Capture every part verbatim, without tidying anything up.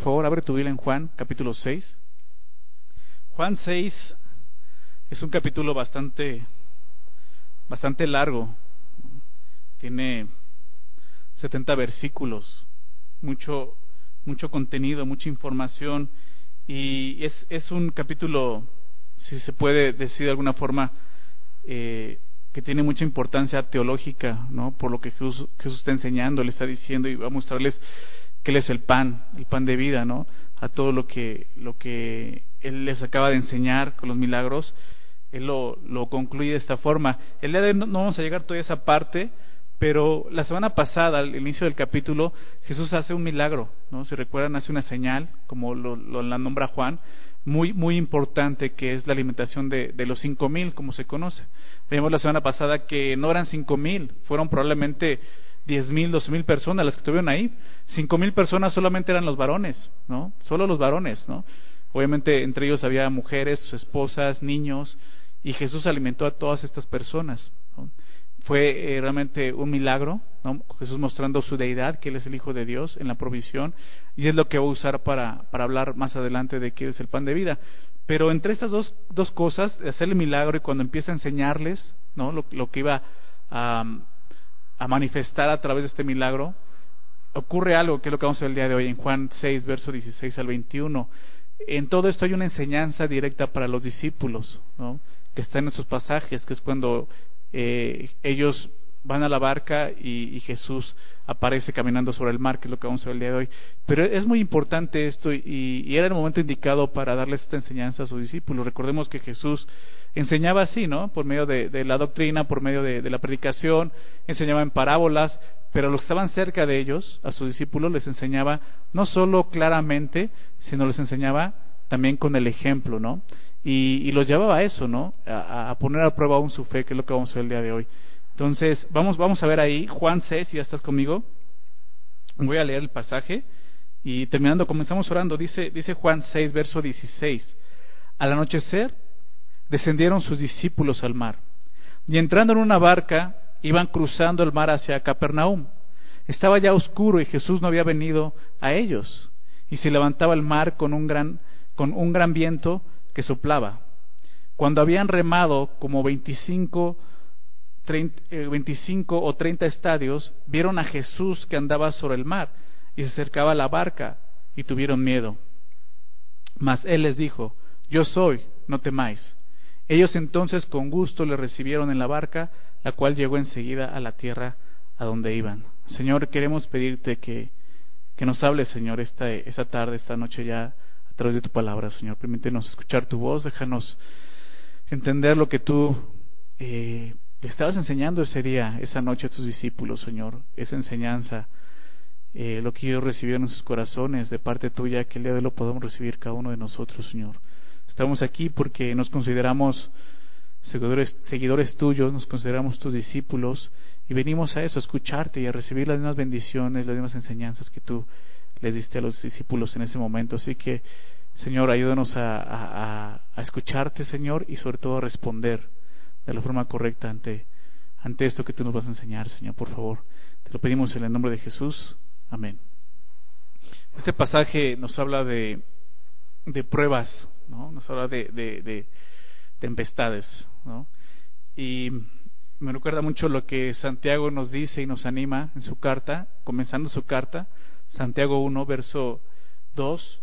favor, abre tu Biblia en Juan, capítulo seis. Juan seis es un capítulo bastante, bastante largo. Tiene setenta versículos, mucho, mucho contenido, mucha información, y es, es un capítulo, si se puede decir de alguna forma, eh, que tiene mucha importancia teológica, ¿no? Por lo que Jesús, Jesús está enseñando, le está diciendo, y va a mostrarles que Él es el pan, el pan de vida, ¿no? A todo lo que, lo que Él les acaba de enseñar con los milagros, Él lo, lo concluye de esta forma. El día de hoy no, no vamos a llegar a toda esa parte, pero la semana pasada, al inicio del capítulo, Jesús hace un milagro, ¿no? Si recuerdan, hace una señal, como lo, lo la nombra Juan, muy muy importante, que es la alimentación de, de los cinco mil, como se conoce. Vimos la semana pasada que no eran cinco mil, fueron probablemente diez mil, doce mil personas las que estuvieron ahí. Cinco mil personas solamente eran los varones, ¿no? Solo los varones, ¿no? Obviamente entre ellos había mujeres, sus esposas, niños, y Jesús alimentó a todas estas personas, ¿no? Fue eh, realmente un milagro, ¿no? Jesús mostrando su deidad, que Él es el Hijo de Dios en la provisión, y es lo que va a usar para, para hablar más adelante de que Él es el pan de vida. Pero entre estas dos, dos cosas, hacer el milagro y cuando empieza a enseñarles, ¿no? lo, lo que iba a, a manifestar a través de este milagro, ocurre algo que es lo que vamos a ver el día de hoy en Juan seis, verso dieciséis al veintiuno. En todo esto hay una enseñanza directa para los discípulos, ¿no? Que está en esos pasajes, que es cuando eh, ellos van a la barca y, y Jesús aparece caminando sobre el mar, que es lo que vamos a ver el día de hoy. Pero es muy importante esto y, y era el momento indicado para darles esta enseñanza a sus discípulos. Recordemos que Jesús enseñaba así, ¿no? Por medio de, de la doctrina, por medio de, de la predicación, enseñaba en parábolas, pero los que estaban cerca de ellos, a sus discípulos, les enseñaba no solo claramente, sino les enseñaba también con el ejemplo, ¿no? Y, y los llevaba a eso, ¿no? A, a poner a prueba aún su fe, que es lo que vamos a ver el día de hoy. Entonces, vamos, vamos a ver ahí, Juan seis, si ya estás conmigo. Voy a leer el pasaje y terminando, comenzamos orando. Dice, dice Juan seis, verso dieciséis. Al anochecer, descendieron sus discípulos al mar, y entrando en una barca, iban cruzando el mar hacia Capernaum. Estaba ya oscuro y Jesús no había venido a ellos, y se levantaba el mar con un gran, con un gran viento que soplaba. Cuando habían remado como veinticinco, treinta, veinticinco o treinta estadios, vieron a Jesús que andaba sobre el mar y se acercaba a la barca, y tuvieron miedo. Mas Él les dijo: yo soy, no temáis. Ellos entonces con gusto le recibieron en la barca, la cual llegó enseguida a la tierra a donde iban. Señor, queremos pedirte que, que nos hables, Señor, esta, esta tarde, esta noche ya, a través de tu palabra, Señor. Permítenos escuchar tu voz, déjanos entender lo que tú eh, le estabas enseñando ese día, esa noche a tus discípulos, Señor. Esa enseñanza, eh, lo que ellos recibieron en sus corazones de parte tuya, que el día de hoy lo podamos recibir cada uno de nosotros, Señor. Estamos aquí porque nos consideramos seguidores, seguidores tuyos, nos consideramos tus discípulos y venimos a eso, a escucharte y a recibir las mismas bendiciones, las mismas enseñanzas que tú les diste a los discípulos en ese momento. Así que, Señor, ayúdanos a, a, a escucharte, Señor, y sobre todo a responder de la forma correcta ante, ante esto que tú nos vas a enseñar, Señor, por favor. Te lo pedimos en el nombre de Jesús. Amén. Este pasaje nos habla de, de pruebas, ¿no? Nos habla de, de, de tempestades, ¿no? Y me recuerda mucho lo que Santiago nos dice y nos anima en su carta, comenzando su carta, Santiago uno, verso dos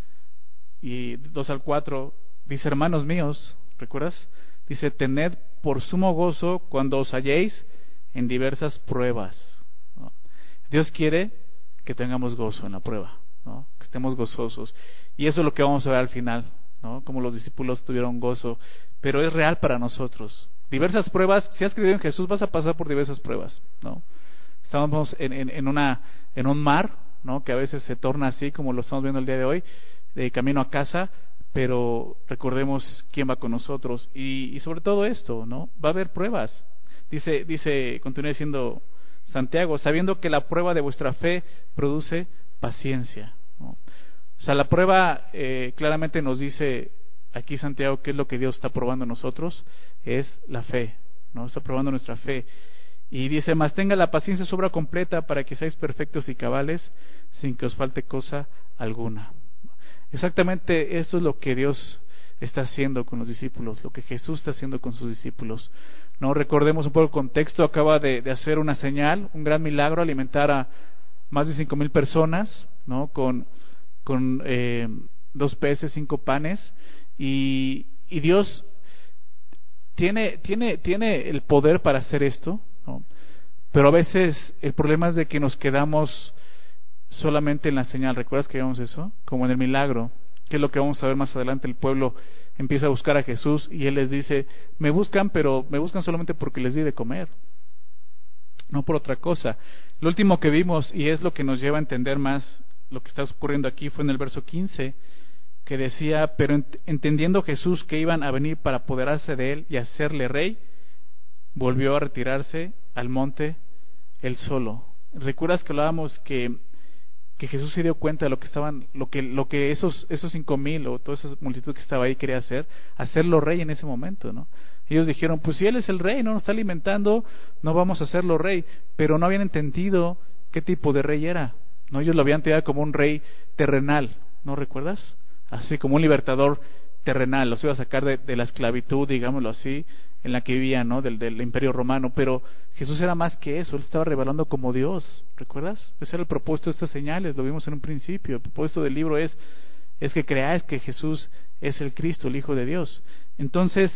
y dos al cuatro, dice: hermanos míos, ¿recuerdas? Dice: tened por sumo gozo cuando os halléis en diversas pruebas, ¿no? Dios quiere que tengamos gozo en la prueba, ¿no? Que estemos gozosos, y eso es lo que vamos a ver al final, ¿no? Como los discípulos tuvieron gozo, pero es real para nosotros. Diversas pruebas. Si has creído en Jesús, vas a pasar por diversas pruebas, ¿no? Estamos en, en, en una en un mar, ¿no? Que a veces se torna así, como lo estamos viendo el día de hoy, de camino a casa, pero recordemos quién va con nosotros y, y sobre todo esto, ¿no? Va a haber pruebas. Dice, dice, continúa diciendo Santiago: sabiendo que la prueba de vuestra fe produce paciencia, ¿no? O sea, la prueba eh, claramente nos dice aquí Santiago qué es lo que Dios está probando en nosotros, es la fe, ¿no? Está probando nuestra fe. Y dice, mas tenga la paciencia su obra completa para que seáis perfectos y cabales sin que os falte cosa alguna. Exactamente eso es lo que Dios está haciendo con los discípulos, lo que Jesús está haciendo con sus discípulos. No recordemos un poco el contexto, acaba de, de hacer una señal, un gran milagro, alimentar a más de cinco mil personas, ¿no? Con, con eh, dos peces, cinco panes, y, y Dios tiene, tiene, tiene el poder para hacer esto, ¿no? Pero a veces el problema es de que nos quedamos solamente en la señal. ¿Recuerdas que vimos eso? Como en el milagro, que es lo que vamos a ver más adelante. El pueblo empieza a buscar a Jesús y Él les dice, me buscan, pero me buscan solamente porque les di de comer, no por otra cosa. Lo último que vimos, y es lo que nos lleva a entender más lo que está ocurriendo aquí, fue en el verso quince, que decía, pero ent- entendiendo Jesús que iban a venir para apoderarse de Él y hacerle rey, volvió a retirarse al monte Él solo. ¿Recuerdas que hablábamos que que Jesús se dio cuenta de lo que estaban, lo que, lo que esos, esos cinco mil o toda esa multitud que estaba ahí quería hacer, hacerlo rey en ese momento, ¿no? Ellos dijeron, pues si Él es el rey, no nos está alimentando, no vamos a hacerlo rey, pero no habían entendido qué tipo de rey era, ¿no? Ellos lo habían tenido como un rey terrenal, ¿no recuerdas? Así como un libertador terrenal, los iba a sacar de, de la esclavitud, digámoslo así, en la que vivían, ¿no? Del, del imperio romano, pero Jesús era más que eso, Él estaba revelando como Dios, ¿recuerdas? Ese era el propósito de estas señales, lo vimos en un principio. El propósito del libro es, es que creáis que Jesús es el Cristo, el Hijo de Dios. Entonces,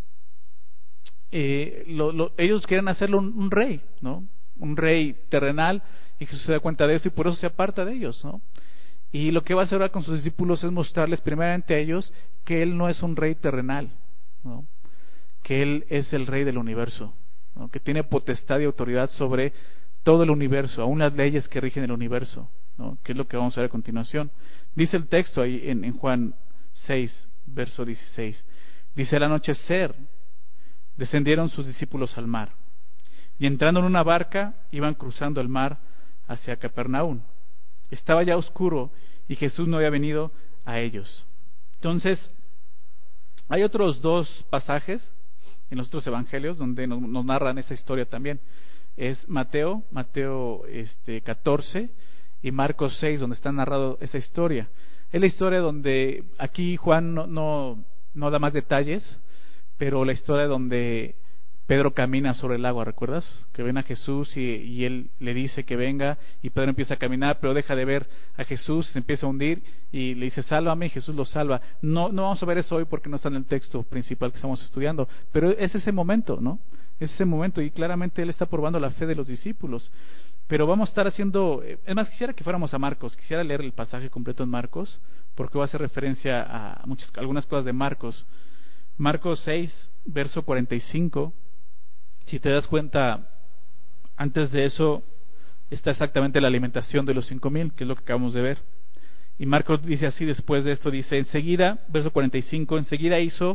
eh, lo, lo, ellos quieren hacerlo un, un rey, ¿no? Un rey terrenal, y Jesús se da cuenta de eso y por eso se aparta de ellos, ¿no? Y lo que va a hacer ahora con sus discípulos es mostrarles primeramente a ellos que Él no es un rey terrenal, ¿no? Que Él es el rey del universo, ¿no? Que tiene potestad y autoridad sobre todo el universo, aún las leyes que rigen el universo, ¿no? Que es lo que vamos a ver a continuación. Dice el texto ahí en, en Juan seis, verso dieciséis, dice, al anochecer descendieron sus discípulos al mar, y entrando en una barca iban cruzando el mar hacia Capernaum. Estaba ya oscuro y Jesús no había venido a ellos. Entonces, hay otros dos pasajes en los otros evangelios donde nos, nos narran esa historia también. Es Mateo, Mateo este, catorce y Marcos seis, donde está narrado esa historia. Es la historia donde aquí Juan no, no, no da más detalles, pero la historia donde Pedro camina sobre el agua, ¿recuerdas? Que ven a Jesús y, y él le dice que venga y Pedro empieza a caminar, pero deja de ver a Jesús, se empieza a hundir y le dice, sálvame, y Jesús lo salva. No, no vamos a ver eso hoy porque no está en el texto principal que estamos estudiando, pero es ese momento, ¿no? Es ese momento y claramente él está probando la fe de los discípulos. Pero vamos a estar haciendo, es más, quisiera que fuéramos a Marcos, quisiera leer el pasaje completo en Marcos, porque va a hacer referencia a muchas, algunas cosas de Marcos. Marcos seis, verso cuarenta y cinco. Si te das cuenta, antes de eso está exactamente la alimentación de los cinco mil, que es lo que acabamos de ver. Y Marcos dice así, después de esto dice, enseguida, verso cuarenta y cinco, enseguida hizo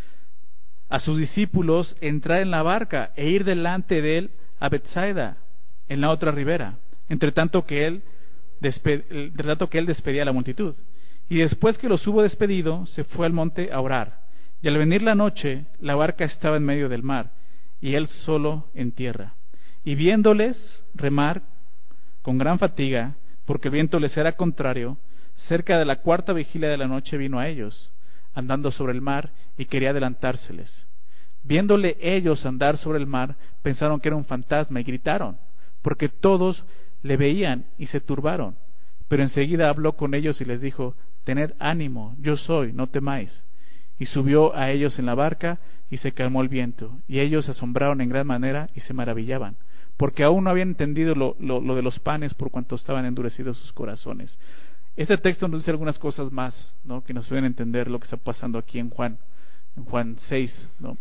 a sus discípulos entrar en la barca e ir delante de él a Betsaida, en la otra ribera, entre tanto que él, despe- entre tanto que él despedía a la multitud. Y después que los hubo despedido, se fue al monte a orar. Y al venir la noche, la barca estaba en medio del mar, y él solo en tierra. Y viéndoles remar con gran fatiga, porque el viento les era contrario, cerca de la cuarta vigilia de la noche vino a ellos, andando sobre el mar, y quería adelantárseles. Viéndole ellos andar sobre el mar, pensaron que era un fantasma, y gritaron, porque todos le veían y se turbaron. Pero enseguida habló con ellos y les dijo, tened ánimo, yo soy, no temáis. Y subió a ellos en la barca, y se calmó el viento, y ellos se asombraron en gran manera y se maravillaban, porque aún no habían entendido lo, lo, lo de los panes, por cuanto estaban endurecidos sus corazones. Este texto nos dice algunas cosas más, ¿no?, que nos pueden entender lo que está pasando aquí en Juan, en Juan seis, ¿no?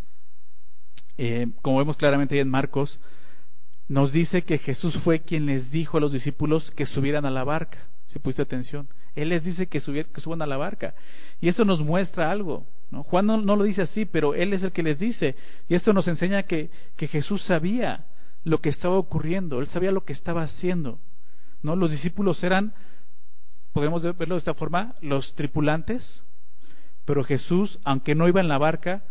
Eh, como vemos claramente ahí en Marcos, nos dice que Jesús fue quien les dijo a los discípulos que subieran a la barca. Si pusiste atención, Él les dice que, subir, que suban a la barca, y eso nos muestra algo, ¿no? Juan no, no lo dice así, pero Él es el que les dice, y esto nos enseña que, que Jesús sabía lo que estaba ocurriendo, Él sabía lo que estaba haciendo, ¿no? Los discípulos eran, podemos verlo de esta forma, los tripulantes, pero Jesús, aunque no iba en la barca,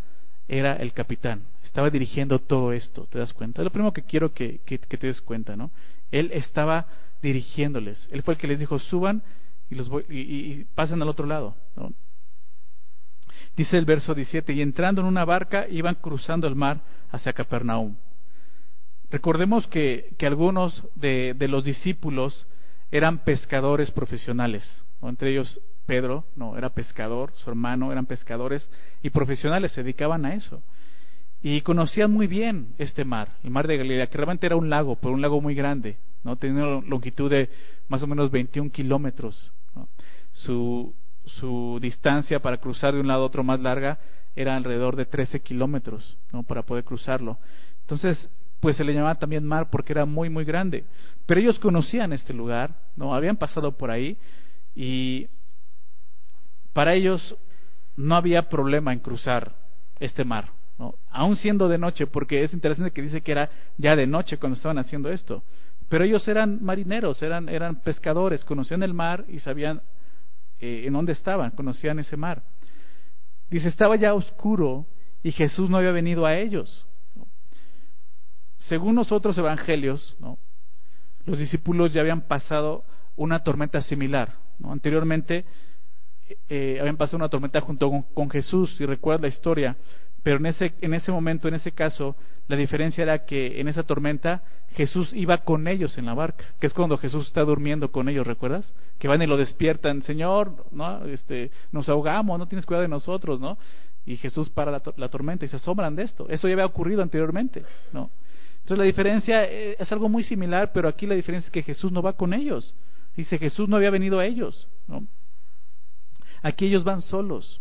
era el capitán, estaba dirigiendo todo esto, ¿te das cuenta? Es lo primero que quiero que, que, que te des cuenta, ¿no? Él estaba dirigiéndoles, él fue el que les dijo, suban y, los voy, y, y, y pasen al otro lado, ¿no? Dice el verso diecisiete, y entrando en una barca iban cruzando el mar hacia Capernaum. Recordemos que, que algunos de, de los discípulos eran pescadores profesionales, ¿no? Entre ellos Pedro, no, era pescador, su hermano eran pescadores y profesionales, se dedicaban a eso. Y conocían muy bien este mar, el mar de Galilea, que realmente era un lago, pero un lago muy grande, ¿no? Tenía una longitud de más o menos veintiún kilómetros, ¿no? Su, su distancia para cruzar de un lado a otro más larga era alrededor de trece kilómetros, ¿no? Para poder cruzarlo. Entonces, pues se le llamaba también mar porque era muy, muy grande. Pero ellos conocían este lugar, ¿no? Habían pasado por ahí y para ellos no había problema en cruzar este mar, ¿no? Aún siendo de noche, porque es interesante que dice que era ya de noche cuando estaban haciendo esto. Pero ellos eran marineros, eran, eran pescadores, conocían el mar y sabían eh, en dónde estaban, conocían ese mar. Dice, estaba ya oscuro y Jesús no había venido a ellos, ¿no? Según los otros evangelios, ¿no? Los discípulos ya habían pasado una tormenta similar, ¿no? Anteriormente eh, habían pasado una tormenta junto con, con Jesús, si recuerdas la historia, pero en ese, en ese momento, en ese caso, la diferencia era que en esa tormenta Jesús iba con ellos en la barca, que es cuando Jesús está durmiendo con ellos, ¿recuerdas? Que van y lo despiertan, Señor, ¿no? Este, nos ahogamos, no tienes cuidado de nosotros, ¿no? Y Jesús para la, la tormenta y se asombran de esto. Eso ya había ocurrido anteriormente, ¿no? Entonces la diferencia es algo muy similar, pero aquí la diferencia es que Jesús no va con ellos. Dice, Jesús no había venido a ellos, ¿no? Aquí ellos van solos.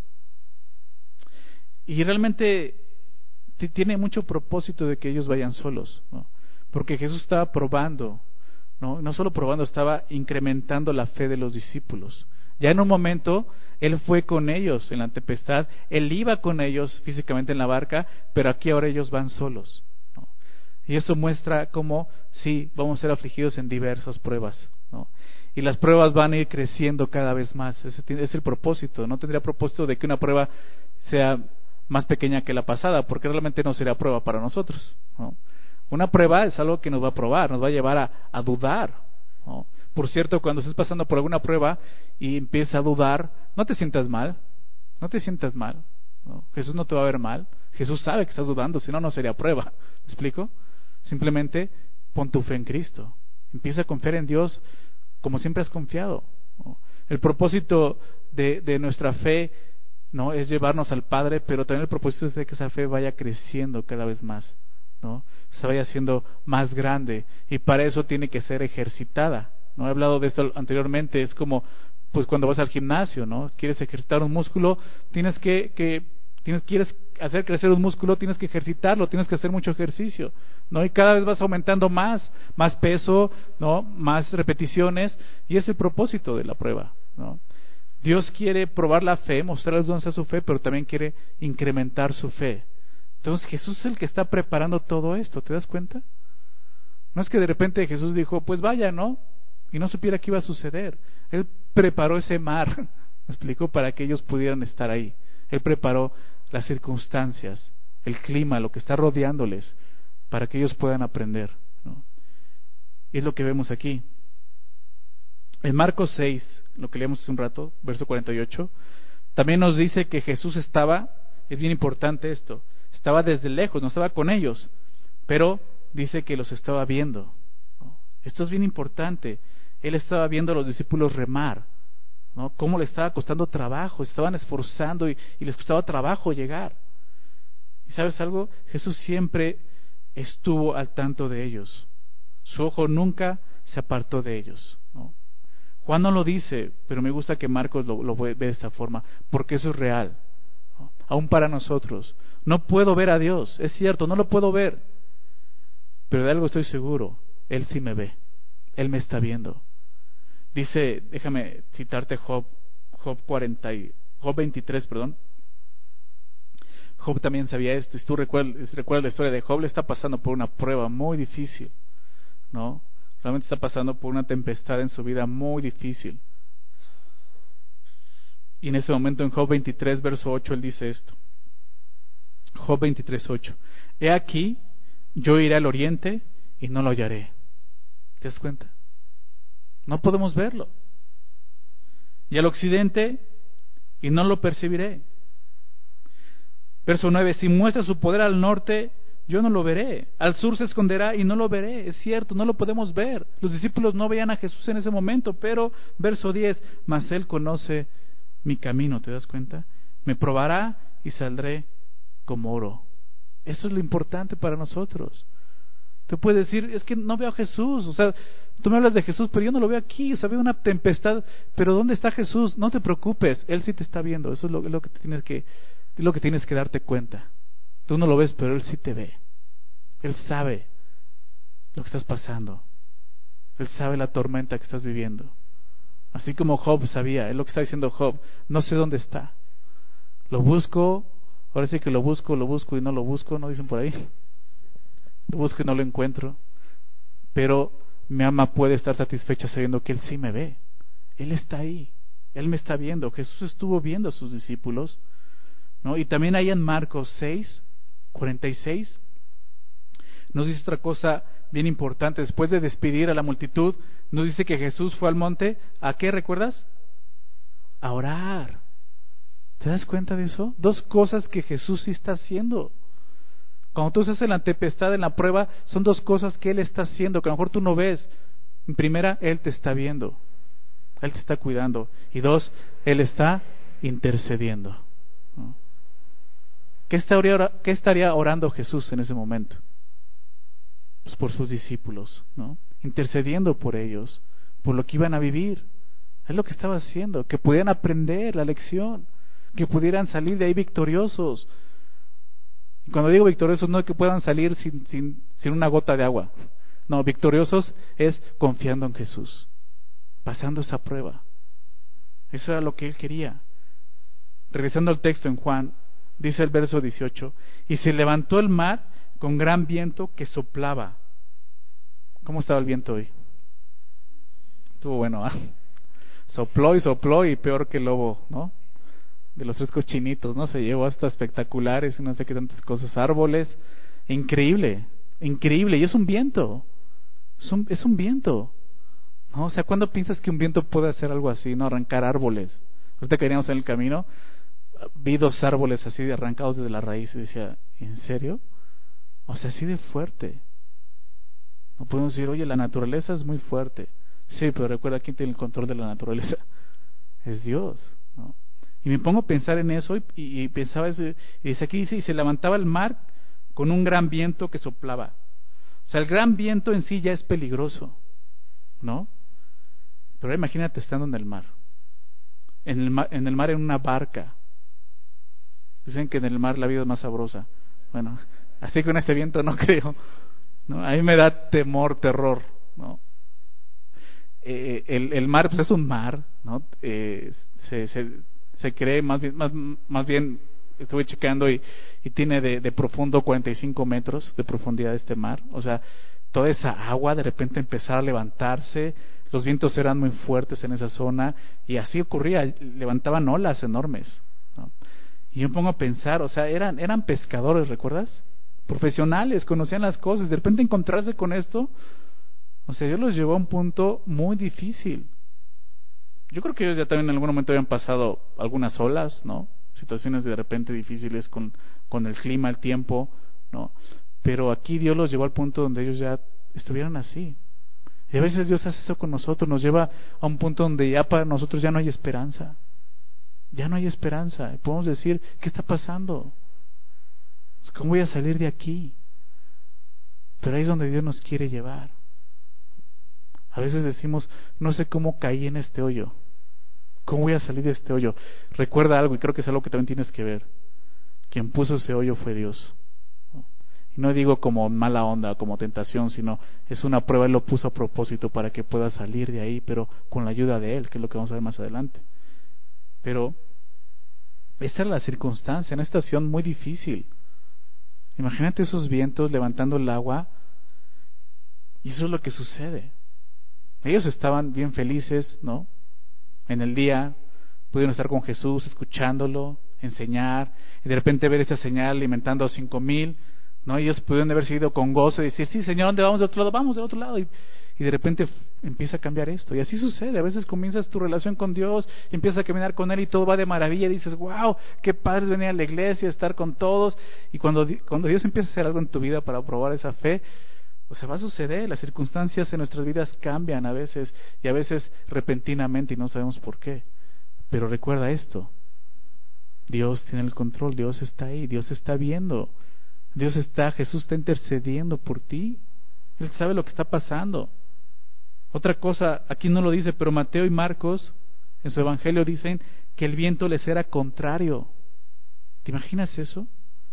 Y realmente t- tiene mucho propósito de que ellos vayan solos, ¿no? Porque Jesús estaba probando, ¿no? No solo probando, estaba incrementando la fe de los discípulos. Ya en un momento, Él fue con ellos en la tempestad, Él iba con ellos físicamente en la barca, pero aquí ahora ellos van solos, ¿no? Y eso muestra cómo, sí, vamos a ser afligidos en diversas pruebas, ¿no? Y las pruebas van a ir creciendo cada vez más. Ese es el propósito. No tendría propósito de que una prueba sea más pequeña que la pasada, porque realmente no sería prueba para nosotros, ¿no? Una prueba es algo que nos va a probar, nos va a llevar a, a dudar, ¿no? Por cierto, cuando estés pasando por alguna prueba y empiezas a dudar, no te sientas mal, no te sientas mal, ¿no? Jesús no te va a ver mal, Jesús sabe que estás dudando, si no, no sería prueba. ¿Me explico? Simplemente pon tu fe en Cristo, empieza a confiar en Dios como siempre has confiado, ¿no? El propósito de, de nuestra fe, ¿no?, es llevarnos al Padre, pero también el propósito es de que esa fe vaya creciendo cada vez más, ¿no? Se vaya haciendo más grande, y para eso tiene que ser ejercitada, ¿no? He hablado de esto anteriormente. Es como pues cuando vas al gimnasio, ¿no? Quieres ejercitar un músculo, tienes que, que tienes quieres hacer crecer un músculo, tienes que ejercitarlo, tienes que hacer mucho ejercicio, ¿no? Y cada vez vas aumentando más, más peso, ¿no? Más repeticiones, y es el propósito de la prueba, ¿no? Dios quiere probar la fe, mostrarles dónde está su fe, pero también quiere incrementar su fe. Entonces Jesús es el que está preparando todo esto, ¿te das cuenta? No es que de repente Jesús dijo, pues vaya, ¿no? Y no supiera qué iba a suceder. Él preparó ese mar, ¿me explicó? Para que ellos pudieran estar ahí. Él preparó las circunstancias, el clima, lo que está rodeándoles, para que ellos puedan aprender, ¿no? Y es lo que vemos aquí. En Marcos seis, lo que leemos hace un rato, verso cuarenta y ocho, también nos dice que Jesús estaba, es bien importante esto, estaba desde lejos, no estaba con ellos, pero dice que los estaba viendo, ¿no? Esto es bien importante. Él estaba viendo a los discípulos remar, ¿no? Cómo le estaba costando trabajo, estaban esforzando y, y les costaba trabajo llegar. ¿Y sabes algo? Jesús siempre estuvo al tanto de ellos. Su ojo nunca se apartó de ellos, ¿no? Juan no lo dice, pero me gusta que Marcos lo, lo ve de esta forma, porque eso es real, ¿no? Aún para nosotros. No puedo ver a Dios, es cierto, no lo puedo ver, pero de algo estoy seguro, Él sí me ve, Él me está viendo. Dice, déjame citarte Job, Job cuarenta y, Job veintitrés, perdón. Job también sabía esto. Si tú recuerdas, recuerdas la historia de Job, le está pasando por una prueba muy difícil, ¿no? Realmente está pasando por una tempestad en su vida muy difícil. Y en ese momento, en Job veintitrés, verso ocho, él dice esto. Job veintitrés ocho. He aquí, yo iré al oriente y no lo hallaré. ¿Te das cuenta? No podemos verlo. Y al occidente y no lo percibiré. Verso nueve. Si muestra su poder al norte, yo no lo veré. Al sur se esconderá y no lo veré. Es cierto, no lo podemos ver. Los discípulos no veían a Jesús en ese momento, pero verso diez. Mas Él conoce mi camino. ¿Te das cuenta? Me probará y saldré como oro. Eso es lo importante para nosotros. Tú puedes decir, es que no veo a Jesús. O sea, tú me hablas de Jesús, pero yo no lo veo aquí. O sea, veo una tempestad. Pero ¿dónde está Jesús? No te preocupes, Él sí te está viendo. Eso es lo, es lo que tienes que, es lo que tienes que darte cuenta. Tú no lo ves, pero Él sí te ve. Él sabe lo que estás pasando. Él sabe la tormenta que estás viviendo. Así como Job sabía, es lo que está diciendo Job. No sé dónde está. Lo busco, ahora sí que lo busco, lo busco y no lo busco, ¿no dicen por ahí? Lo busco y no lo encuentro. Pero mi alma puede estar satisfecha sabiendo que Él sí me ve. Él está ahí. Él me está viendo. Jesús estuvo viendo a sus discípulos, ¿no? Y también ahí en Marcos seis, cuarenta y seis, nos dice otra cosa bien importante. Después de despedir a la multitud, nos dice que Jesús fue al monte. ¿A qué recuerdas? A orar. ¿Te das cuenta de eso? Dos cosas que Jesús sí está haciendo. Cuando tú estás en la tempestad, en la prueba, son dos cosas que Él está haciendo, que a lo mejor tú no ves. En primera, Él te está viendo. Él te está cuidando. Y dos, Él está intercediendo, ¿no? ¿Qué estaría, qué estaría orando Jesús en ese momento? Pues por sus discípulos, ¿no? Intercediendo por ellos, por lo que iban a vivir. Es lo que estaba haciendo, que pudieran aprender la lección, que pudieran salir de ahí victoriosos. Y cuando digo victoriosos, no es que puedan salir sin, sin, sin una gota de agua. No, victoriosos es confiando en Jesús, pasando esa prueba. Eso era lo que Él quería. Regresando al texto en Juan, dice el verso dieciocho, y se levantó el mar con gran viento que soplaba. ¿Cómo estaba el viento hoy? Estuvo bueno, ¿ah? ¿eh? Sopló y sopló y peor que el lobo, ¿no? De los tres cochinitos, ¿no? Se llevó hasta espectaculares, no sé qué tantas cosas, árboles. Increíble, increíble. Y es un viento. Es un, es un viento, ¿no? O sea, ¿cuándo piensas que un viento puede hacer algo así, no? Arrancar árboles. Ahorita que veníamos en el camino, vi dos árboles así de arrancados desde la raíz y decía, ¿en serio? O sea, así de fuerte. No podemos decir, oye, la naturaleza es muy fuerte. Sí, pero recuerda, ¿quién tiene el control de la naturaleza? Es Dios, ¿no? Y me pongo a pensar en eso y, y, y pensaba eso, y dice aquí, dice, y se levantaba el mar con un gran viento que soplaba. O sea, el gran viento en sí ya es peligroso, ¿no? Pero imagínate estando en el mar. En el mar, en el mar en una barca. Dicen que en el mar la vida es más sabrosa. Bueno, así con este viento no creo, ¿no? A mí me da temor, terror, ¿no? Eh, el, el mar, pues es un mar, ¿no? Eh, se, se, se cree, más bien, más, más bien estuve checando y, y tiene de, de profundo cuarenta y cinco metros de profundidad este mar. O sea, toda esa agua de repente empezar a levantarse, los vientos eran muy fuertes en esa zona y así ocurría, levantaban olas enormes, ¿no? Y yo me pongo a pensar, o sea, eran, eran pescadores, ¿recuerdas? Profesionales, conocían las cosas, de repente encontrarse con esto, o sea, Dios los llevó a un punto muy difícil. Yo creo que ellos ya también en algún momento habían pasado algunas olas, ¿no? Situaciones de repente difíciles con, con el clima, el tiempo, ¿no? Pero aquí Dios los llevó al punto donde ellos ya estuvieran así. Y a veces Dios hace eso con nosotros, nos lleva a un punto donde ya para nosotros ya no hay esperanza. Ya no hay esperanza. Podemos decir, ¿qué está pasando? ¿Cómo voy a salir de aquí? Pero ahí es donde Dios nos quiere llevar. A veces decimos, no sé cómo caí en este hoyo. ¿Cómo voy a salir de este hoyo? Recuerda algo, y creo que es algo que también tienes que ver. Quien puso ese hoyo fue Dios. Y no digo como mala onda, como tentación, sino es una prueba, Él lo puso a propósito para que puedas salir de ahí, pero con la ayuda de Él, que es lo que vamos a ver más adelante. Pero esta era la circunstancia, una situación muy difícil. Imagínate esos vientos levantando el agua, y eso es lo que sucede. Ellos estaban bien felices, ¿no? En el día pudieron estar con Jesús, escuchándolo, enseñar, y de repente ver esa señal alimentando a cinco mil, ¿no? Ellos pudieron haber seguido con gozo y decir, sí, Señor, ¿dónde vamos? De otro lado, vamos del otro lado. Y, y de repente empieza a cambiar esto. Y así sucede. A veces comienzas tu relación con Dios, y empiezas a caminar con Él y todo va de maravilla. Y dices, wow, qué padre es venir a la iglesia, estar con todos. Y cuando, cuando Dios empieza a hacer algo en tu vida para probar esa fe, o sea, va a suceder. Las circunstancias en nuestras vidas cambian a veces, y a veces repentinamente, y no sabemos por qué. Pero recuerda esto: Dios tiene el control, Dios está ahí, Dios está viendo, Dios está, Jesús está intercediendo por ti. Él sabe lo que está pasando. Otra cosa, aquí no lo dice, pero Mateo y Marcos en su evangelio dicen que el viento les era contrario. ¿Te imaginas eso?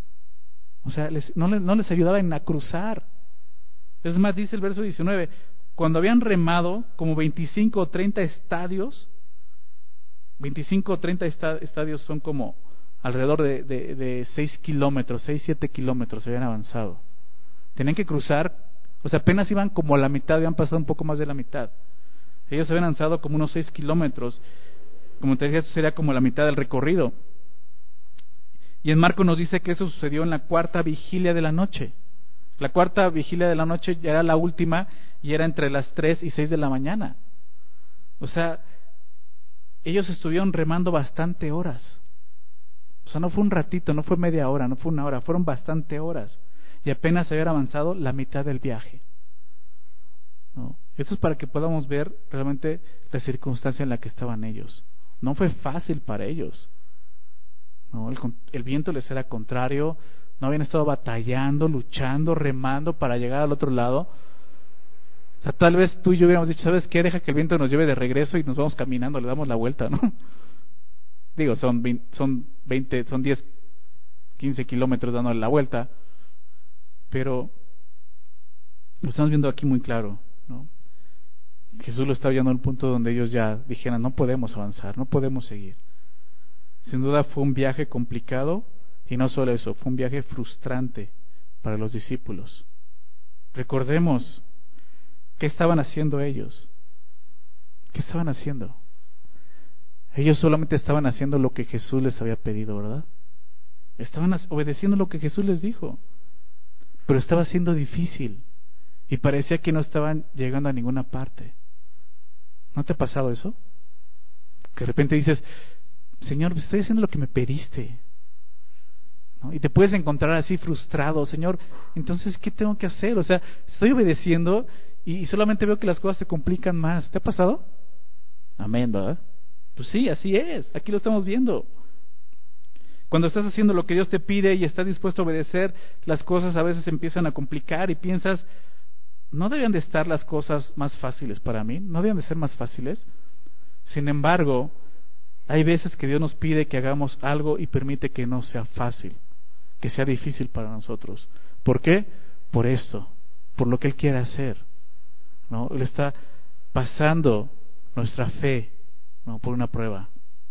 O sea, les, no, les, no les ayudaba en a cruzar. Es más, dice el verso diecinueve, cuando habían remado como veinticinco o treinta estadios, veinticinco o treinta estadios son como alrededor de, de, de seis kilómetros, seis, siete kilómetros se habían avanzado. Tenían que cruzar, o sea, apenas iban como a la mitad, habían pasado un poco más de la mitad. Ellos se habían avanzado como unos seis kilómetros, como te decía, esto sería como la mitad del recorrido. Y en Marcos nos dice que eso sucedió en la cuarta vigilia de la noche. La cuarta vigilia de la noche ya era la última y era entre las tres y seis de la mañana. O sea, ellos estuvieron remando bastante horas. O sea, no fue un ratito, no fue media hora, no fue una hora, fueron bastante horas. Y apenas se había avanzado la mitad del viaje, ¿no? Esto es para que podamos ver realmente la circunstancia en la que estaban ellos. No fue fácil para ellos, ¿no? El, el viento les era contrario, no habían estado batallando, luchando, remando para llegar al otro lado. O sea, tal vez tú y yo hubiéramos dicho, ¿sabes qué? Deja que el viento nos lleve de regreso y nos vamos caminando, le damos la vuelta, ¿no? Digo, son son veinte, son diez, quince kilómetros dándole la vuelta, pero lo estamos viendo aquí muy claro, ¿no? Jesús lo está llevando al punto donde ellos ya dijeran, no podemos avanzar, no podemos seguir. Sin duda fue un viaje complicado, y no solo eso, fue un viaje frustrante para los discípulos. Recordemos, ¿qué estaban haciendo ellos? ¿Qué estaban haciendo? Ellos solamente estaban haciendo lo que Jesús les había pedido, ¿verdad? Estaban obedeciendo lo que Jesús les dijo, pero estaba siendo difícil y parecía que no estaban llegando a ninguna parte. ¿No te ha pasado eso? Que de repente dices, Señor, estoy haciendo lo que me pediste, ¿no? Y te puedes encontrar así frustrado, Señor, entonces ¿qué tengo que hacer? O sea, estoy obedeciendo y solamente veo que las cosas se complican más. ¿Te ha pasado? Amén, ¿verdad? Pues sí, así es, aquí lo estamos viendo. Cuando estás haciendo lo que Dios te pide y estás dispuesto a obedecer, las cosas a veces empiezan a complicar y piensas, ¿no deben de estar las cosas más fáciles para mí? ¿No deben de ser más fáciles? Sin embargo, hay veces que Dios nos pide que hagamos algo y permite que no sea fácil, que sea difícil para nosotros. ¿Por qué? Por esto, por lo que Él quiere hacer, ¿no? Él está pasando nuestra fe, ¿no?, por una prueba.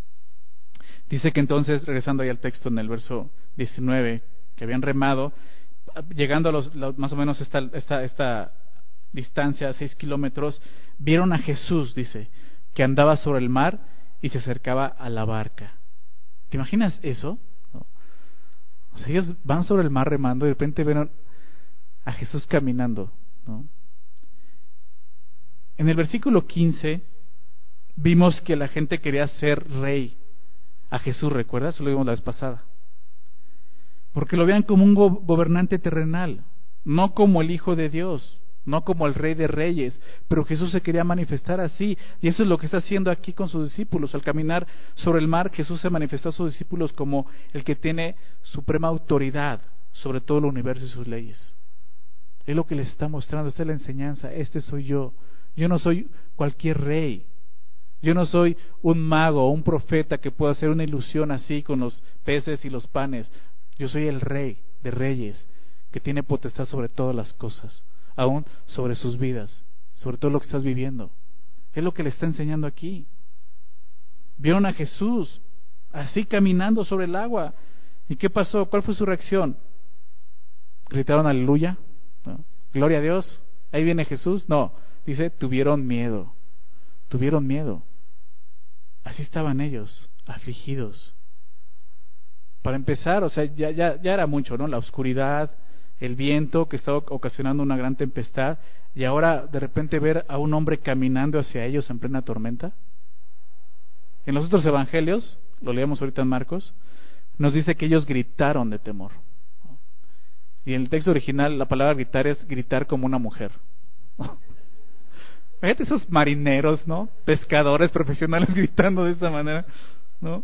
Dice que entonces, regresando ahí al texto en el verso diecinueve, que habían remado, llegando a los, los más o menos esta, esta, esta distancia, seis kilómetros, vieron a Jesús, dice, que andaba sobre el mar y se acercaba a la barca. ¿Te imaginas eso? ¿No? O sea, ellos van sobre el mar remando y de repente ven a Jesús caminando, ¿no? En el versículo quince vimos que la gente quería ser rey a Jesús, ¿recuerdas? Eso lo vimos la vez pasada. Porque lo vean como un go- gobernante terrenal, no como el Hijo de Dios, no como el Rey de Reyes, pero Jesús se quería manifestar así, y eso es lo que está haciendo aquí con sus discípulos. Al caminar sobre el mar, Jesús se manifestó a sus discípulos como el que tiene suprema autoridad sobre todo el universo y sus leyes. Es lo que les está mostrando, esta es la enseñanza, este soy yo. Yo no soy cualquier rey. Yo no soy un mago o un profeta que pueda hacer una ilusión así con los peces y los panes. Yo soy el Rey de Reyes, que tiene potestad sobre todas las cosas, aún sobre sus vidas, sobre todo lo que estás viviendo. Es lo que le está enseñando aquí. Vieron a Jesús así caminando sobre el agua. ¿Y qué pasó? ¿Cuál fue su reacción? ¿Gritaron aleluya? ¿No? ¿Gloria a Dios? ¿Ahí viene Jesús? No, dice, tuvieron miedo. Tuvieron miedo. Así estaban ellos, afligidos. Para empezar, o sea, ya, ya, ya era mucho, ¿no? La oscuridad, el viento que estaba ocasionando una gran tempestad, y ahora de repente ver a un hombre caminando hacia ellos en plena tormenta. En los otros evangelios, lo leemos ahorita en Marcos, nos dice que ellos gritaron de temor. Y en el texto original la palabra gritar es gritar como una mujer. Fíjate esos marineros, ¿no? Pescadores profesionales gritando de esta manera, ¿no?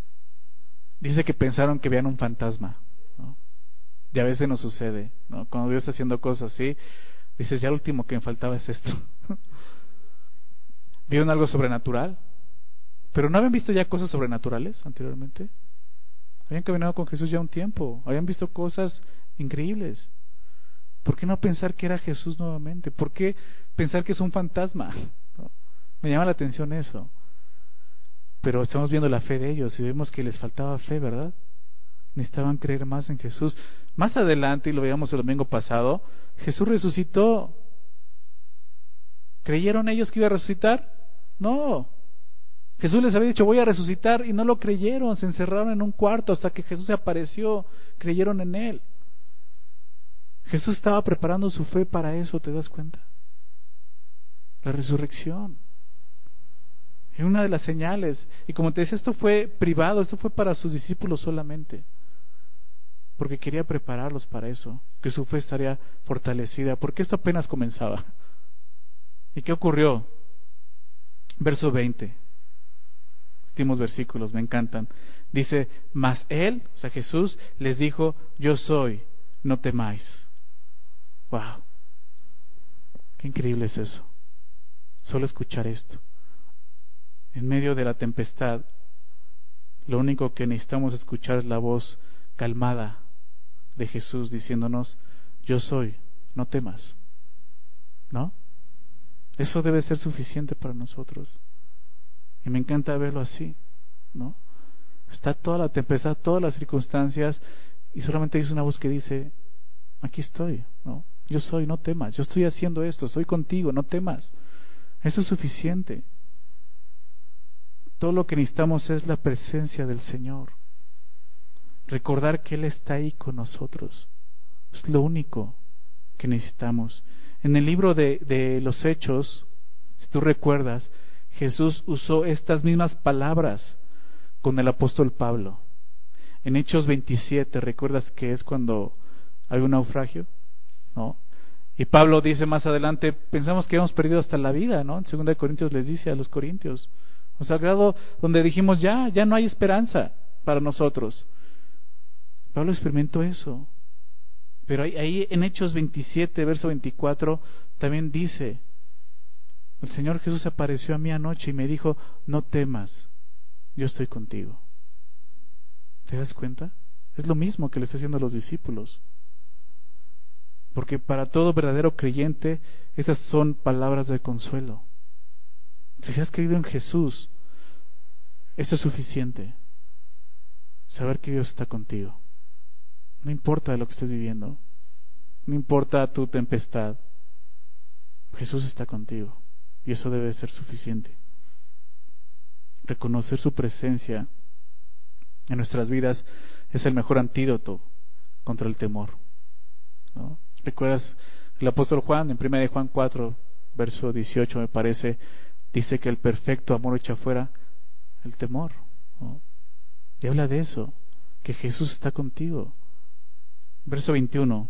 Dice que pensaron que veían un fantasma, ¿no? Y a veces nos sucede, ¿no? Cuando Dios está haciendo cosas así, dices, ya lo último que me faltaba es esto. ¿Vieron algo sobrenatural? ¿Pero no habían visto ya cosas sobrenaturales anteriormente? Habían caminado con Jesús ya un tiempo, habían visto cosas increíbles. ¿Por qué no pensar que era Jesús nuevamente? ¿Por qué pensar que es un fantasma? ¿No? Me llama la atención eso. Pero estamos viendo la fe de ellos y vemos que les faltaba fe, ¿verdad? Necesitaban creer más en Jesús. Más adelante, y lo veíamos el domingo pasado, Jesús resucitó. ¿Creyeron ellos que iba a resucitar? No. Jesús les había dicho, voy a resucitar, y no lo creyeron. Se encerraron en un cuarto hasta que Jesús se apareció. Creyeron en Él. Jesús estaba preparando su fe para eso, ¿te das cuenta? La resurrección. Es una de las señales. Y como te decía, esto fue privado, esto fue para sus discípulos solamente. Porque quería prepararlos para eso, que su fe estaría fortalecida, porque esto apenas comenzaba. ¿Y qué ocurrió? Verso veinte. Últimos versículos, me encantan. Dice, mas Él, o sea Jesús, les dijo, yo soy, no temáis. Wow, qué increíble es eso. Solo escuchar esto. En medio de la tempestad, lo único que necesitamos escuchar es la voz calmada de Jesús diciéndonos, yo soy, no temas. ¿No? Eso debe ser suficiente para nosotros. Y me encanta verlo así, ¿no? Está toda la tempestad, todas las circunstancias, y solamente hay una voz que dice, aquí estoy, ¿no? Yo soy, no temas, yo estoy haciendo esto, estoy contigo, no temas. Eso es suficiente. Todo lo que necesitamos es la presencia del Señor. Recordar que Él está ahí con nosotros. Es lo único que necesitamos. En el libro de, de los Hechos, si tú recuerdas, Jesús usó estas mismas palabras con el apóstol Pablo. En Hechos veintisiete, ¿recuerdas que es cuando hay un naufragio? ¿No? Y Pablo dice más adelante, pensamos que hemos perdido hasta la vida, ¿no? En segunda de Corintios les dice a los corintios, o sea, al grado donde dijimos, ya, ya no hay esperanza para nosotros. Pablo experimentó eso. Pero ahí, ahí en Hechos veintisiete, verso veinticuatro, también dice, el Señor Jesús se apareció a mí anoche y me dijo, no temas, yo estoy contigo. ¿Te das cuenta? Es lo mismo que le está haciendo a los discípulos. Porque para todo verdadero creyente, esas son palabras de consuelo. Si has creído en Jesús, eso es suficiente. Saber que Dios está contigo. No importa lo que estés viviendo. No importa tu tempestad. Jesús está contigo. Y eso debe ser suficiente. Reconocer su presencia en nuestras vidas es el mejor antídoto contra el temor, ¿no? ¿Recuerdas el apóstol Juan? En primera de Juan cuatro, verso dieciocho, me parece, dice que el perfecto amor echa fuera el temor, ¿no? Y habla de eso, que Jesús está contigo. Verso veintiuno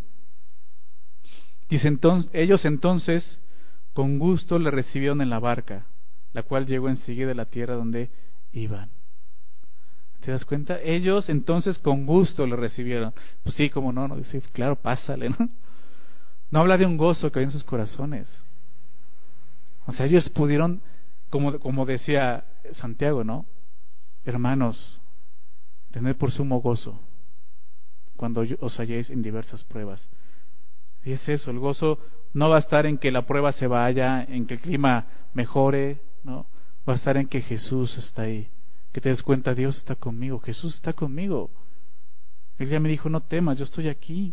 dice, entonces, ellos entonces con gusto le recibieron en la barca, la cual llegó enseguida a la tierra donde iban. ¿Te das cuenta? Ellos entonces con gusto le recibieron. Pues sí, como no, no dice, claro, pásale, ¿no? No habla de un gozo que hay en sus corazones. O sea, ellos pudieron, como, como decía Santiago, ¿no? Hermanos, tener por sumo gozo cuando os halléis en diversas pruebas. Y es eso, el gozo no va a estar en que la prueba se vaya, en que el clima mejore, ¿no? Va a estar en que Jesús está ahí, que te des cuenta, Dios está conmigo, Jesús está conmigo. Él ya me dijo, no temas, yo estoy aquí.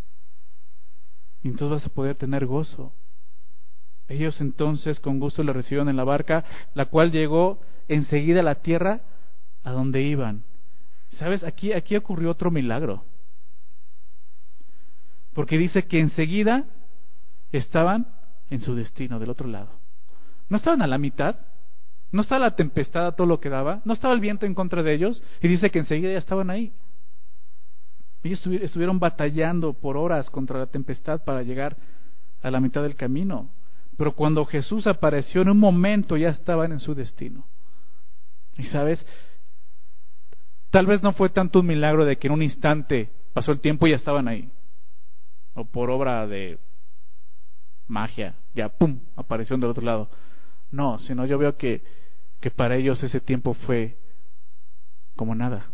Y entonces vas a poder tener gozo. Ellos entonces con gusto le recibieron en la barca, la cual llegó enseguida a la tierra a donde iban. ¿Sabes? Aquí, aquí ocurrió otro milagro. Porque dice que enseguida estaban en su destino, del otro lado. No estaban a la mitad, no estaba la tempestad a todo lo que daba, no estaba el viento en contra de ellos, y dice que enseguida ya estaban ahí. Ellos estuvieron batallando por horas contra la tempestad para llegar a la mitad del camino. Pero cuando Jesús apareció, en un momento ya estaban en su destino. Y sabes, tal vez no fue tanto un milagro de que en un instante pasó el tiempo y ya estaban ahí. O por obra de magia, ya pum, aparecieron del otro lado. No, sino yo veo que, que para ellos ese tiempo fue como nada.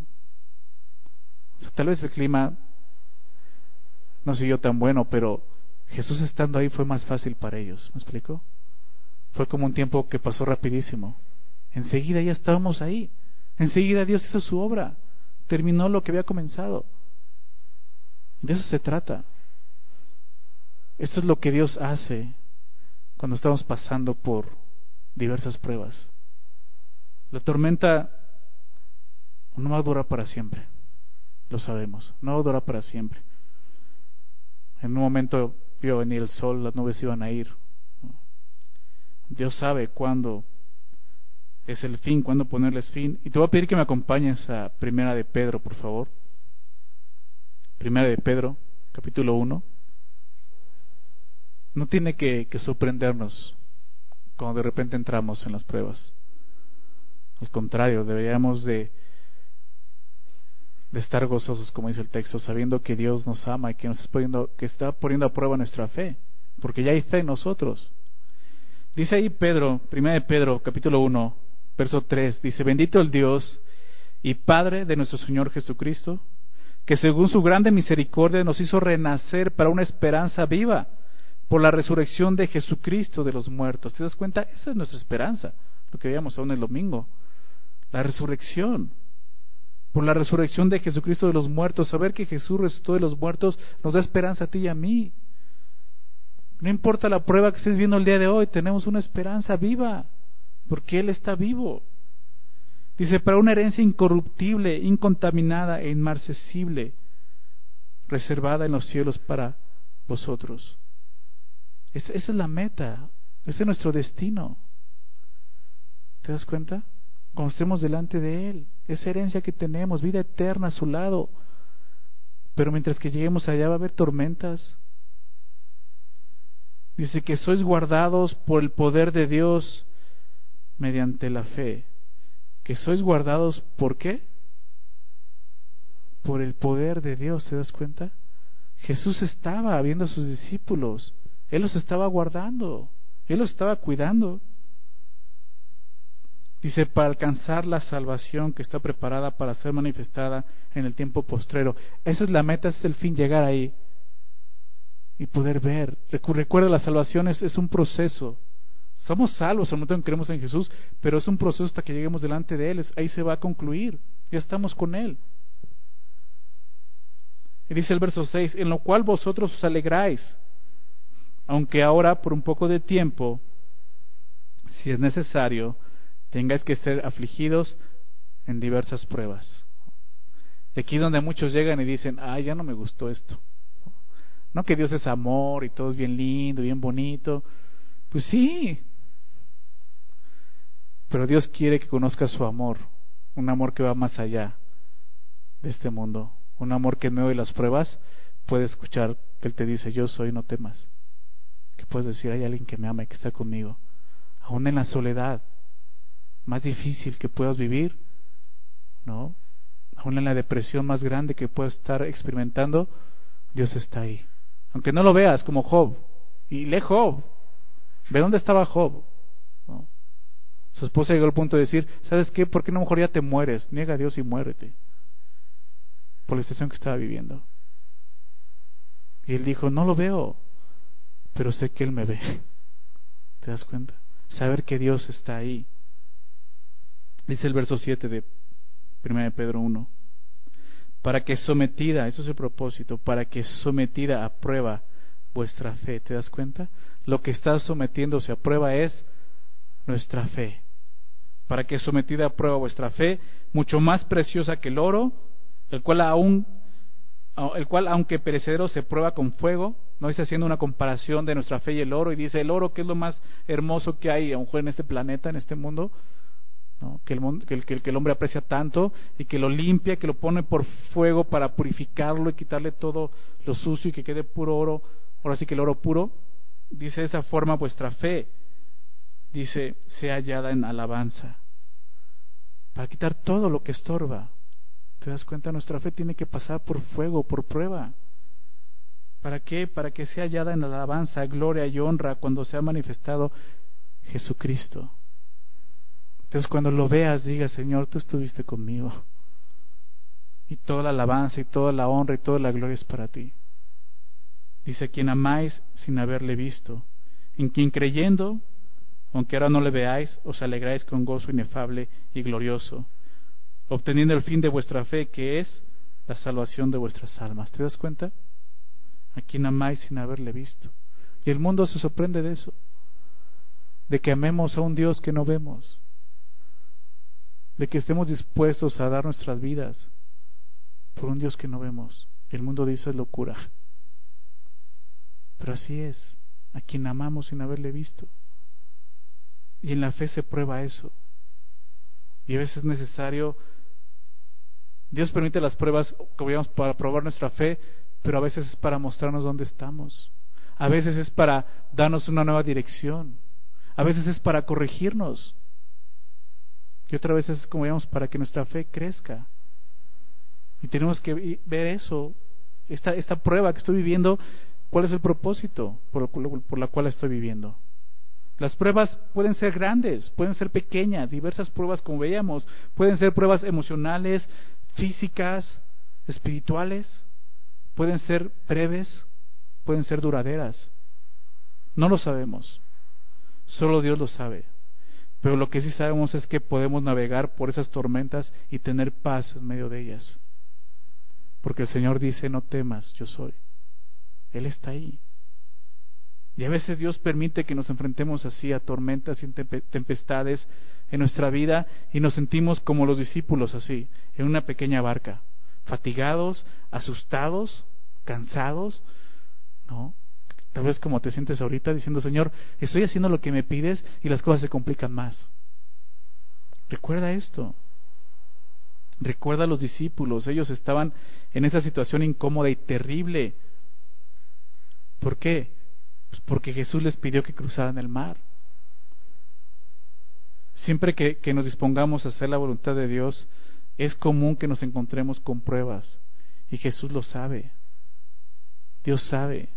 O sea, tal vez el clima no siguió tan bueno, pero Jesús estando ahí fue más fácil para ellos. ¿Me explico? Fue como un tiempo que pasó rapidísimo. Enseguida ya estábamos ahí. Enseguida Dios hizo su obra. Terminó lo que había comenzado. De eso se trata. Esto es lo que Dios hace cuando estamos pasando por diversas pruebas. La tormenta no va a durar para siempre. Lo sabemos. No va a durar para siempre. En un momento iba a venir el sol, las nubes iban a ir. Dios sabe cuándo es el fin, cuándo ponerles fin. Y te voy a pedir que me acompañes a Primera de Pedro, por favor. Primera de Pedro, capítulo uno. No tiene que, que sorprendernos cuando de repente entramos en las pruebas. Al contrario, deberíamos de, de estar gozosos, como dice el texto, sabiendo que Dios nos ama y que nos está poniendo, que está poniendo a prueba nuestra fe, porque ya hay fe en nosotros. Dice ahí Pedro, Primera de Pedro, capítulo uno, verso tres, dice: bendito el Dios y Padre de nuestro Señor Jesucristo, que según su grande misericordia nos hizo renacer para una esperanza viva por la resurrección de Jesucristo de los muertos. ¿Te das cuenta? Esa es nuestra esperanza, lo que veíamos aún el domingo. La resurrección. Por la resurrección de Jesucristo de los muertos. Saber que Jesús resucitó de los muertos nos da esperanza a ti y a mí. No importa la prueba que estés viendo el día de hoy, tenemos una esperanza viva, porque Él está vivo. Dice, para una herencia incorruptible, incontaminada e inmarcesible, reservada en los cielos para vosotros. Esa es la meta, ese es nuestro destino. ¿Te das cuenta? Cuando estemos delante de Él, esa herencia que tenemos, vida eterna a su lado. Pero mientras que lleguemos allá va a haber tormentas. Dice que sois guardados por el poder de Dios mediante la fe. Que sois guardados, ¿por qué? Por el poder de Dios, ¿te das cuenta? Jesús estaba viendo a sus discípulos. Él los estaba guardando. Él los estaba cuidando. Dice, para alcanzar la salvación que está preparada para ser manifestada en el tiempo postrero. Esa es la meta, ese es el fin, llegar ahí y poder ver. Recuerda, la salvación es, es un proceso. Somos salvos al momento en que creemos en Jesús, pero es un proceso hasta que lleguemos delante de Él. Ahí se va a concluir. Ya estamos con Él. Y dice el verso seis, en lo cual vosotros os alegráis, aunque ahora por un poco de tiempo, si es necesario, tengáis que ser afligidos en diversas pruebas. Y aquí es donde muchos llegan y dicen, ay, ya no me gustó esto. No, que Dios es amor y todo es bien lindo, bien bonito. Pues sí, pero Dios quiere que conozcas su amor, un amor que va más allá de este mundo, un amor que en medio de las pruebas puedes escuchar que Él te dice, yo soy, no temas. Que puedes decir, hay alguien que me ama y que está conmigo. Aún en la soledad más difícil que puedas vivir, ¿no? Aún en la depresión más grande que puedas estar experimentando, Dios está ahí. Aunque no lo veas, como Job. Y lee Job. Ve dónde estaba Job, ¿no? Su esposa llegó al punto de decir, ¿sabes qué? ¿Por qué no mejor ya te mueres? Niega a Dios y muérete. Por la situación que estaba viviendo. Y él dijo, no lo veo, pero sé que Él me ve. ¿Te das cuenta? Saber que Dios está ahí. Dice el verso siete de primera de Pedro uno, para que sometida, eso es el propósito, para que sometida a prueba vuestra fe. ¿Te das cuenta? Lo que está sometiéndose a prueba es nuestra fe. para que sometida a prueba vuestra fe, mucho más preciosa que el oro, el cual aún, el cual aunque perecedero se prueba con fuego. No está haciendo una comparación de nuestra fe y el oro, y dice el oro que es lo más hermoso que hay a lo mejor en este planeta, en este mundo, ¿no? que, el, que, el, que el hombre aprecia tanto, y que lo limpia, que lo pone por fuego para purificarlo y quitarle todo lo sucio y que quede puro oro. Ahora sí que el oro puro. Dice de esa forma vuestra fe, dice, sea hallada en alabanza, para quitar todo lo que estorba. ¿Te das cuenta? Nuestra fe tiene que pasar por fuego, por prueba. ¿Para qué? Para que sea hallada en alabanza, gloria y honra cuando se ha manifestado Jesucristo. Entonces cuando lo veas, diga, Señor, tú estuviste conmigo. Y toda la alabanza y toda la honra y toda la gloria es para ti. Dice, quien amáis sin haberle visto, en quien creyendo, aunque ahora no le veáis, os alegráis con gozo inefable y glorioso, obteniendo el fin de vuestra fe, que es la salvación de vuestras almas. ¿Te das cuenta? A quien amáis sin haberle visto. Y el mundo se sorprende de eso, de que amemos a un Dios que no vemos, de que estemos dispuestos a dar nuestras vidas por un Dios que no vemos. El mundo dice es locura, pero así es, a quien amamos sin haberle visto. Y en la fe se prueba eso, y a veces es necesario. Dios permite las pruebas, como digamos, para probar nuestra fe, pero a veces es para mostrarnos dónde estamos. A veces es para darnos una nueva dirección. A veces es para corregirnos. Y otra vez es, como digamos, para que nuestra fe crezca. Y tenemos que ver eso, esta, esta prueba que estoy viviendo, cuál es el propósito por, por la cual la estoy viviendo. Las pruebas pueden ser grandes, pueden ser pequeñas, diversas pruebas como veíamos. Pueden ser pruebas emocionales, físicas, espirituales. Pueden ser breves, pueden ser duraderas. No lo sabemos, solo Dios lo sabe. Pero lo que sí sabemos es que podemos navegar por esas tormentas y tener paz en medio de ellas. Porque el Señor dice, no temas, yo soy. Él está ahí. Y a veces Dios permite que nos enfrentemos así a tormentas y tempestades en nuestra vida, y nos sentimos como los discípulos así, en una pequeña barca, fatigados, asustados, cansados, ¿no? Tal vez como te sientes ahorita diciendo, Señor, estoy haciendo lo que me pides y las cosas se complican más. Recuerda esto. Recuerda a los discípulos, ellos estaban en esa situación incómoda y terrible. ¿Por qué? Pues porque Jesús les pidió que cruzaran el mar. Siempre que, que nos dispongamos a hacer la voluntad de Dios, es común que nos encontremos con pruebas, y Jesús lo sabe. Dios sabe.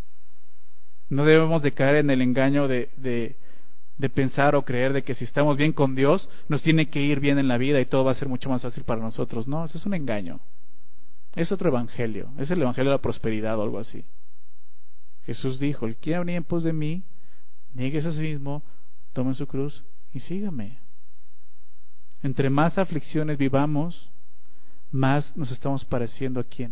No debemos de caer en el engaño de, de, de pensar o creer de que si estamos bien con Dios, nos tiene que ir bien en la vida y todo va a ser mucho más fácil para nosotros. No, eso es un engaño. Es otro evangelio. Es el evangelio de la prosperidad o algo así. Jesús dijo, el que quiera venir en pos de mí, nieguese a sí mismo, tome su cruz y sígame. Entre más aflicciones vivamos, más nos estamos pareciendo a quién,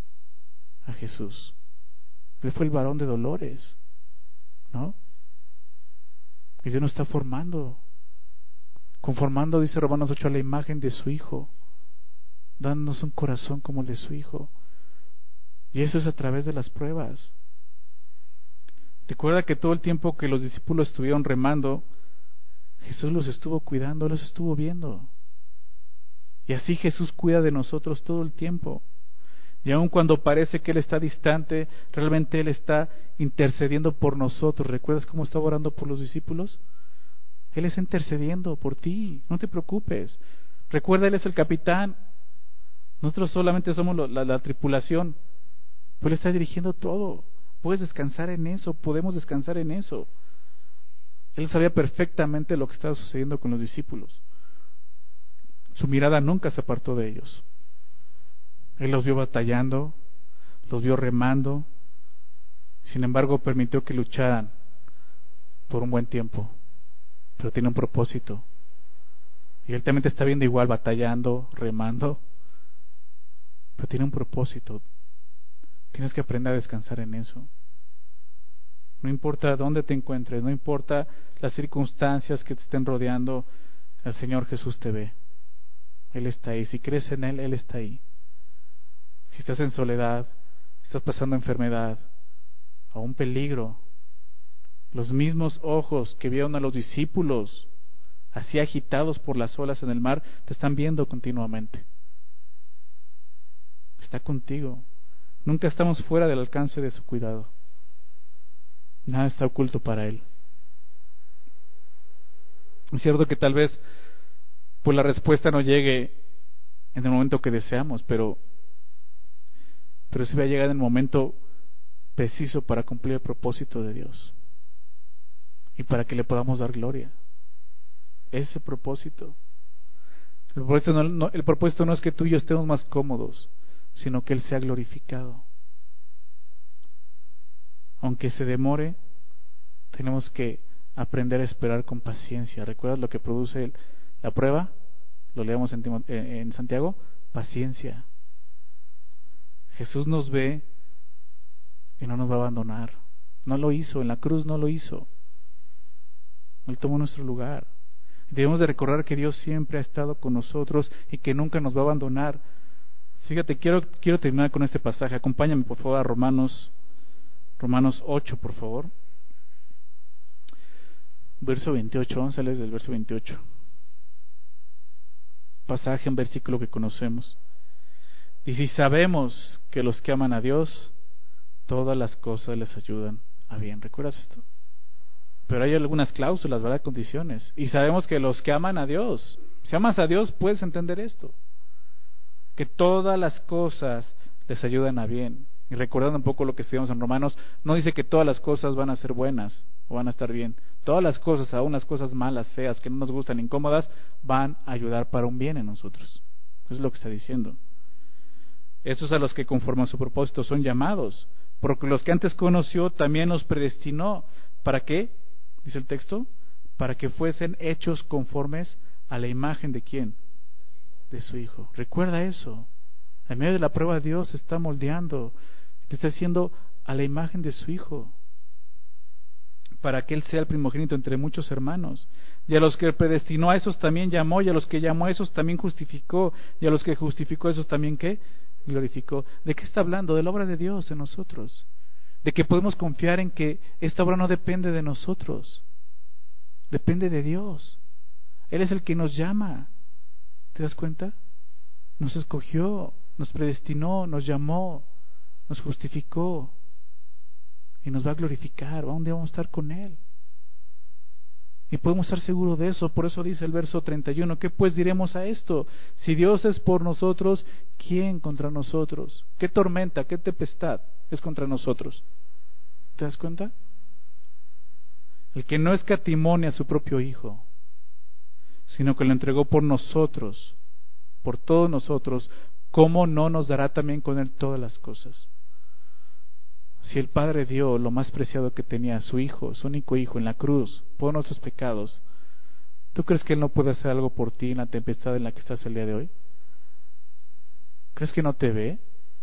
a Jesús. Él fue el varón de dolores, ¿no? Y Dios nos está formando, conformando, dice Romanos ocho, a la imagen de su Hijo, dándonos un corazón como el de su Hijo. Y eso es a través de las pruebas. Recuerda que todo el tiempo que los discípulos estuvieron remando, Jesús los estuvo cuidando, los estuvo viendo. Y así Jesús cuida de nosotros todo el tiempo. Y aun cuando parece que Él está distante, realmente Él está intercediendo por nosotros. ¿Recuerdas cómo estaba orando por los discípulos? Él está intercediendo por ti, no te preocupes. Recuerda, Él es el capitán. Nosotros solamente somos lo, la, la tripulación, pero Él está dirigiendo todo. Puedes descansar en eso, podemos descansar en eso. Él sabía perfectamente lo que estaba sucediendo con los discípulos. Su mirada nunca se apartó de ellos. Él los vio batallando, los vio remando, sin embargo permitió que lucharan por un buen tiempo, pero tiene un propósito. Y Él también te está viendo igual, batallando, remando, pero tiene un propósito. Tienes que aprender a descansar en eso. No importa dónde te encuentres, no importa las circunstancias que te estén rodeando, el Señor Jesús te ve. Él está ahí. Si crees en Él, Él está ahí. Si estás en soledad, si estás pasando enfermedad o un peligro, los mismos ojos que vieron a los discípulos así agitados por las olas en el mar, te están viendo continuamente. Está contigo. Nunca estamos fuera del alcance de su cuidado. Nada está oculto para Él. Es cierto que tal vez pues la respuesta no llegue en el momento que deseamos, pero pero sí va a llegar en el momento preciso para cumplir el propósito de Dios y para que le podamos dar gloria. Ese es el propósito. El propósito no, no, el propósito no es que tú y yo estemos más cómodos, sino que Él sea glorificado. Aunque se demore, tenemos que aprender a esperar con paciencia. ¿Recuerdas lo que produce el, la prueba? Lo leemos en, en Santiago. Paciencia. Jesús nos ve y no nos va a abandonar. No lo hizo, en la cruz no lo hizo. Él tomó nuestro lugar. Debemos de recordar que Dios siempre ha estado con nosotros y que nunca nos va a abandonar. Fíjate, quiero, quiero terminar con este pasaje. Acompáñame por favor a Romanos, Romanos ocho, por favor. Verso veintiocho, vamos a leer del verso veintiocho. Pasaje, un versículo que conocemos. Dice, y sabemos que los que aman a Dios, todas las cosas les ayudan a bien. ¿Recuerdas esto? Pero hay algunas cláusulas, ¿verdad? Condiciones. Y sabemos que los que aman a Dios, si amas a Dios, puedes entender esto. Que todas las cosas les ayudan a bien. Y recordando un poco lo que estudiamos en Romanos, no dice que todas las cosas van a ser buenas o van a estar bien. Todas las cosas, aún las cosas malas, feas, que no nos gustan, incómodas, van a ayudar para un bien en nosotros. Eso es lo que está diciendo. Estos a los que conforman su propósito son llamados, porque los que antes conoció también los predestinó. ¿Para qué? Dice el texto, para que fuesen hechos conformes a la imagen de ¿quién? De su Hijo. Recuerda eso. En medio de la prueba Dios está moldeando, te está haciendo a la imagen de su Hijo, para que Él sea el primogénito entre muchos hermanos. Y a los que predestinó a esos también llamó, y a los que llamó a esos también justificó, y a los que justificó a esos también ¿qué? Glorificó. ¿De qué está hablando? De la obra de Dios en nosotros. De que podemos confiar en que esta obra no depende de nosotros, depende de Dios. Él es el que nos llama. ¿Te das cuenta? Nos escogió, nos predestinó, nos llamó, nos justificó y nos va a glorificar. Un día vamos a estar con Él. Y podemos estar seguros de eso. Por eso dice el verso treinta y uno, ¿qué pues diremos a esto? Si Dios es por nosotros, ¿quién contra nosotros? ¿Qué tormenta, qué tempestad es contra nosotros? ¿Te das cuenta? El que no escatimó a su propio Hijo, sino que lo entregó por nosotros, por todos nosotros, ¿cómo no nos dará también con Él todas las cosas? Si el Padre dio lo más preciado que tenía, su Hijo, su único Hijo, en la cruz, por nuestros pecados, ¿tú crees que Él no puede hacer algo por ti en la tempestad en la que estás el día de hoy? ¿Crees que no te ve?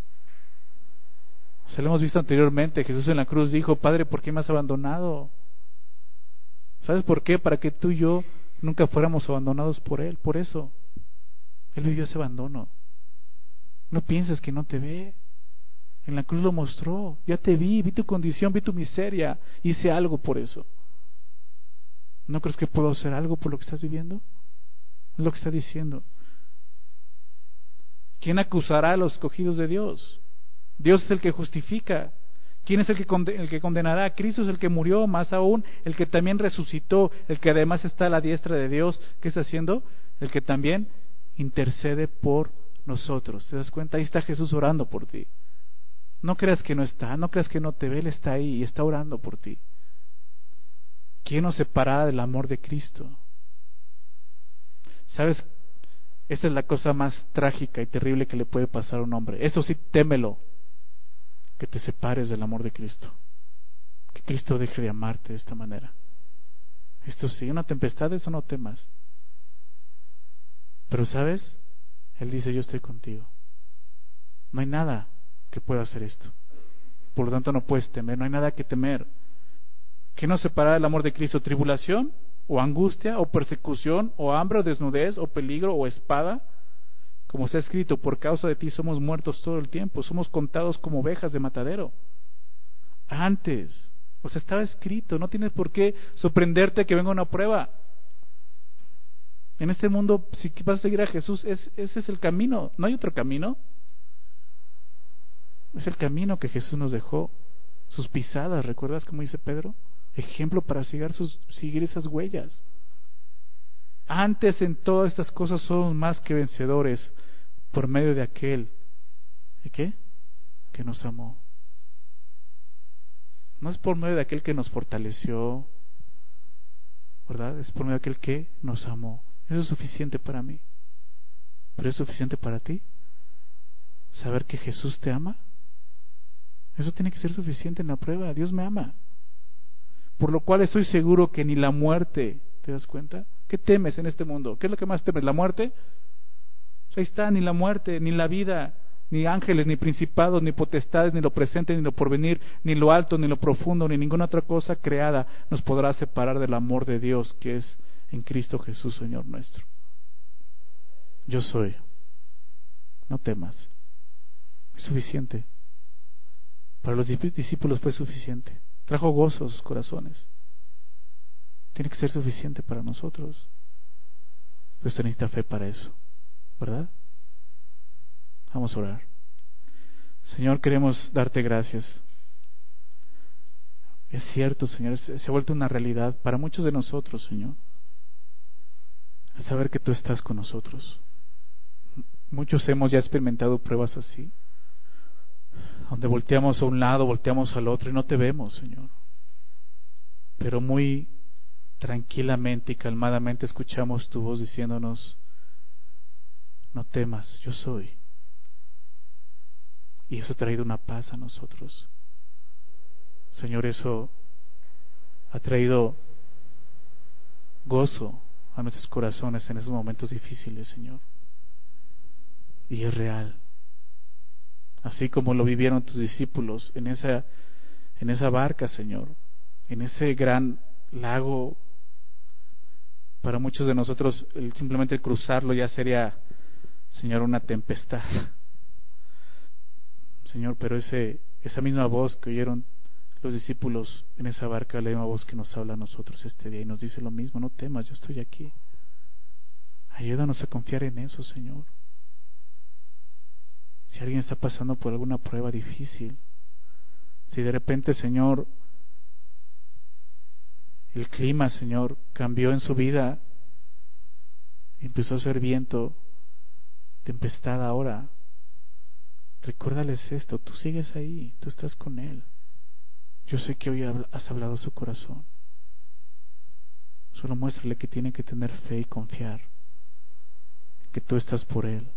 Se lo hemos visto anteriormente. Jesús en la cruz dijo, Padre, ¿por qué me has abandonado? ¿Sabes por qué? Para que tú y yo nunca fuéramos abandonados por Él. Por eso Él vivió ese abandono. No pienses que no te ve. En la cruz lo mostró. Ya te vi, vi tu condición, vi tu miseria. Hice algo por eso. ¿No crees que puedo hacer algo por lo que estás viviendo? Es lo que está diciendo. ¿Quién acusará a los escogidos de Dios? Dios es el que justifica. ¿Quién es el que, conde- el que condenará? Cristo es el que murió, más aún, el que también resucitó, el que además está a la diestra de Dios. ¿Qué está haciendo? El que también intercede por nosotros. ¿Te das cuenta? Ahí está Jesús orando por ti. No creas que no está, no creas que no te ve, Él está ahí y está orando por ti. ¿Quién nos separará del amor de Cristo? ¿Sabes? Esta es la cosa más trágica y terrible que le puede pasar a un hombre. Eso sí, témelo, que te separes del amor de Cristo, que Cristo deje de amarte de esta manera. Esto sí, una tempestad, eso no temas. Pero ¿sabes? Él dice, yo estoy contigo. No hay nada que pueda hacer esto. Por lo tanto no puedes temer, no hay nada que temer. ¿Qué nos separará del amor de Cristo? ¿Tribulación? o angustia, o persecución, o hambre, o desnudez, o peligro, o espada. Como está escrito, por causa de ti somos muertos todo el tiempo, somos contados como ovejas de matadero. Antes, o sea, estaba escrito, no tienes por qué sorprenderte que venga una prueba. En este mundo, si vas a seguir a Jesús, es, ese es el camino, no hay otro camino. Es el camino que Jesús nos dejó, sus pisadas, ¿recuerdas cómo dice Pedro? Ejemplo para seguir, sus, seguir esas huellas. Antes en todas estas cosas somos más que vencedores por medio de aquel, ¿de qué? Que nos amó. No es por medio de aquel que nos fortaleció, ¿verdad? Es por medio de aquel que nos amó. Eso es suficiente para mí. ¿Pero es suficiente para ti? ¿Saber que Jesús te ama? Eso tiene que ser suficiente en la prueba. Dios me ama. Por lo cual estoy seguro que ni la muerte, ¿te das cuenta? ¿Qué temes en este mundo? ¿Qué es lo que más temes? ¿La muerte? Ahí está, ni la muerte, ni la vida, ni ángeles, ni principados, ni potestades, ni lo presente, ni lo porvenir, ni lo alto, ni lo profundo, ni ninguna otra cosa creada nos podrá separar del amor de Dios que es en Cristo Jesús, Señor nuestro. Yo soy. No temas. Es suficiente. Para los discípulos fue suficiente. Trajo gozo a sus corazones. Tiene que ser suficiente para nosotros. Pero usted necesita fe para eso, ¿verdad? Vamos a orar. Señor, queremos darte gracias. Es cierto, Señor, se ha vuelto una realidad para muchos de nosotros, Señor, al saber que tú estás con nosotros. Muchos hemos ya experimentado pruebas así, donde volteamos a un lado, volteamos al otro y no te vemos, Señor. Pero muy tranquilamente y calmadamente escuchamos tu voz diciéndonos: no temas, yo soy. Y eso ha traído una paz a nosotros. Señor, eso ha traído gozo a nuestros corazones en esos momentos difíciles, Señor. Y es real. Así como lo vivieron tus discípulos en esa, en esa barca, Señor, en ese gran lago. Para muchos de nosotros el, simplemente el cruzarlo ya sería, Señor, una tempestad. Señor, pero ese, esa misma voz que oyeron los discípulos en esa barca, la misma voz que nos habla a nosotros este día y nos dice lo mismo: no temas, yo estoy aquí. Ayúdanos a confiar en eso, Señor. Si alguien está pasando por alguna prueba difícil, si de repente, Señor, el clima, Señor, cambió en su vida, empezó a ser viento, tempestad ahora, recuérdales esto: tú sigues ahí, tú estás con Él. Yo sé que hoy has hablado a su corazón. Solo muéstrale que tiene que tener fe y confiar que tú estás por Él.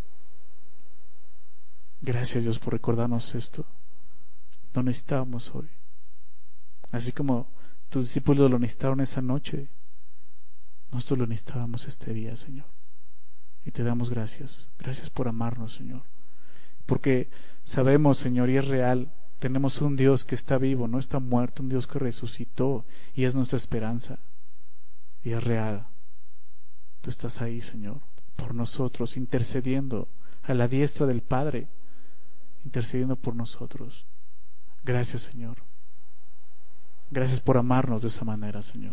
Gracias, Dios, por recordarnos esto. Lo necesitábamos hoy, así como tus discípulos lo necesitaron esa noche. Nosotros lo necesitábamos este día, Señor, y te damos gracias. Gracias por amarnos, Señor, porque sabemos, Señor, y es real, tenemos un Dios que está vivo, no está muerto, un Dios que resucitó y es nuestra esperanza, y es real. Tú estás ahí, Señor, por nosotros, intercediendo a la diestra del Padre, intercediendo por nosotros. Gracias, Señor. Gracias por amarnos de esa manera, Señor.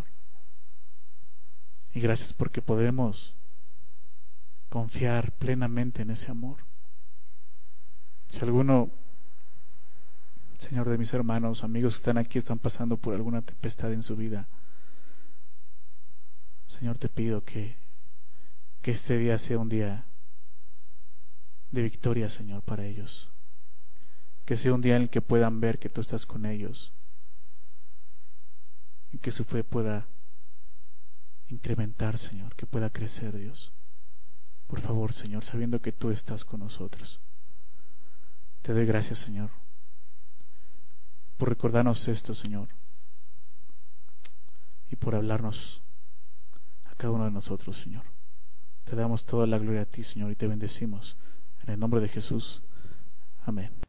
Y gracias porque podemos confiar plenamente en ese amor. Si alguno, Señor, de mis hermanos, amigos que están aquí, están pasando por alguna tempestad en su vida, Señor, te pido que, que este día sea un día de victoria, Señor, para ellos. Que sea un día en el que puedan ver que tú estás con ellos y que su fe pueda incrementar, Señor, que pueda crecer, Dios. Por favor, Señor, sabiendo que tú estás con nosotros. Te doy gracias, Señor, por recordarnos esto, Señor, y por hablarnos a cada uno de nosotros, Señor. Te damos toda la gloria a ti, Señor, y te bendecimos en el nombre de Jesús. Amén.